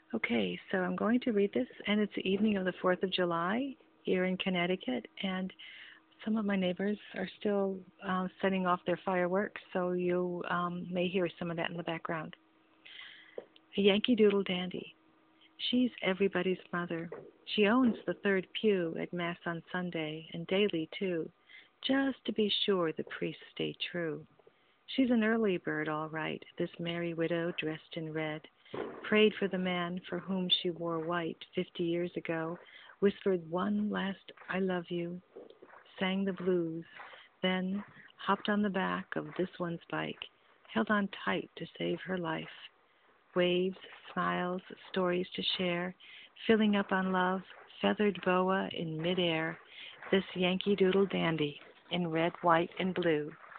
Okay, so I'm going to read this, and it's the evening of the 4th of July here in Connecticut, and some of my neighbors are still setting off their fireworks, so you may hear some of that in the background. A Yankee Doodle Dandy. She's everybody's mother. She owns the third pew at Mass on Sunday, and daily, too, just to be sure the priests stay true. She's an early bird, all right, this merry widow dressed in red. Prayed for the man for whom she wore white 50 years ago, whispered one last I love you, sang the blues, then hopped on the back of this one's bike, held on tight to save her life. Waves, smiles, stories to share, filling up on love, feathered boa in midair, this Yankee Doodle dandy in red, white, and blue.